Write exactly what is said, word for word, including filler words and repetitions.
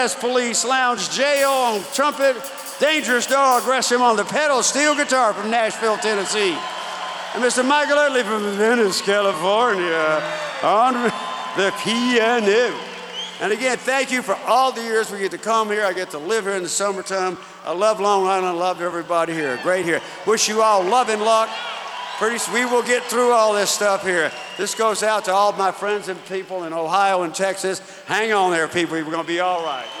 Police Lounge, J O on trumpet, Dangerous Dog Gresham on the pedal steel guitar from Nashville, Tennessee. And Mister Michael Utley from Venice, California on the piano. And again, thank you for all the years we get to come here. I get to live here in the summertime. I love Long Island. I love everybody here. Great here. Wish you all love and luck. Pretty soon we will get through all this stuff here. This goes out to all my friends and people in Ohio and Texas. Hang on there, people. We're going to be all right.